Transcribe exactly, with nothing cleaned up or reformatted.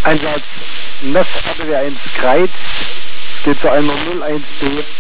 Einsatz N E F R W eins Greiz, steht zu einer null eins B.